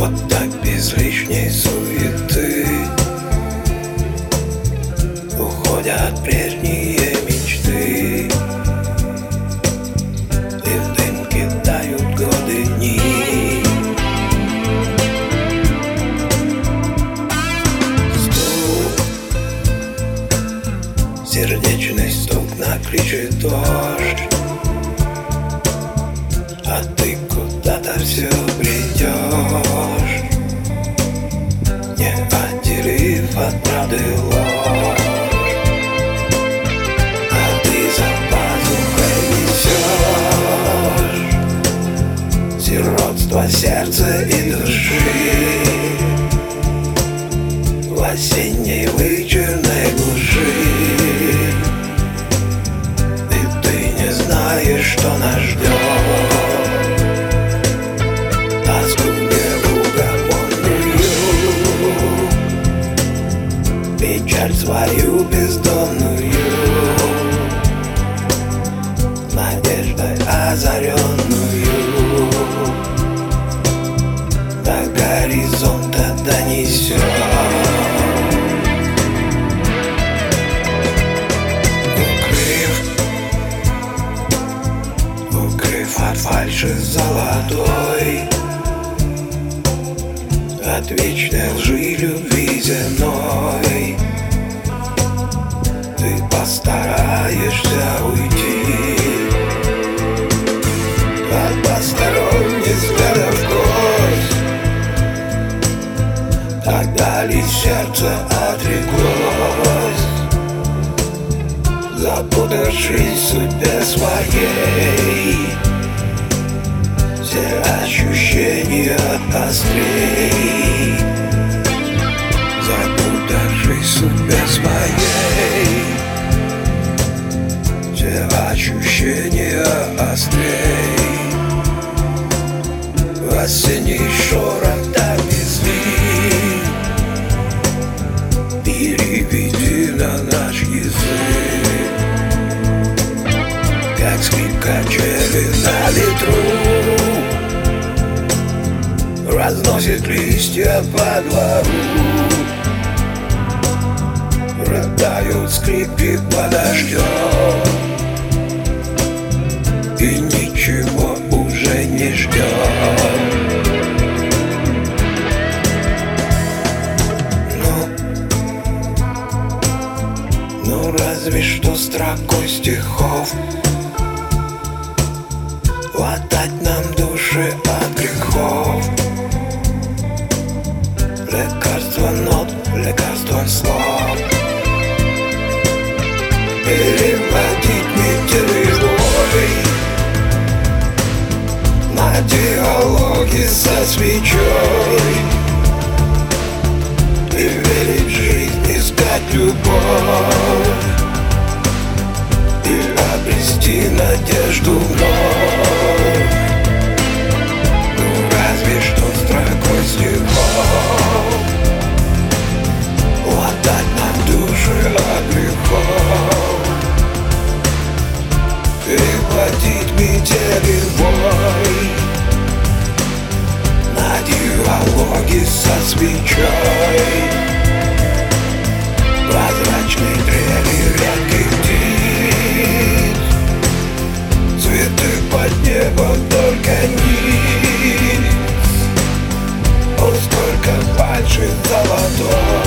Вот так без лишней суеты уходят прежние мечты, и в дым кидают годы дни. Стук, сердечный стук накличет дождь, а ты куда-то все бредешь, не отделив от правды ложь. А ты за пазухой несешь сиротство сердца и души в осенней вычурной глуши. И ты не знаешь, что нас ждет. Печаль свою бездонную, надеждой озаренную, до горизонта донесет. Укрыв от фальши золотой, от вечной лжи любви земной, ты постараешься уйти от посторонних взглядов кость. Тогда ли сердце отреклось, запутавшись в судьбе своей, все ощущения острей, запутавшись в судьбе своей, все ощущения острей. Осенний шорох так безлик, переведи на наш язык, как скрипка качели на ветру, разносит листья по двору, рыдают скрипки под дождем, и ничего уже не ждем. Ну разве что строкой стихов хватать нам души от грехов. Лекарство нот, лекарство слов, переводить метелевой на диалоги со свечой, и верить в жизнь, искать любовь, и обрести надежду вновь. Ну разве что строкой стихов хватать нам души от грехов, переводить метели вой на диалоги со свечой, прозрачный трели редких птиц, цветы под небом только низ. О, сколько фальши золотой,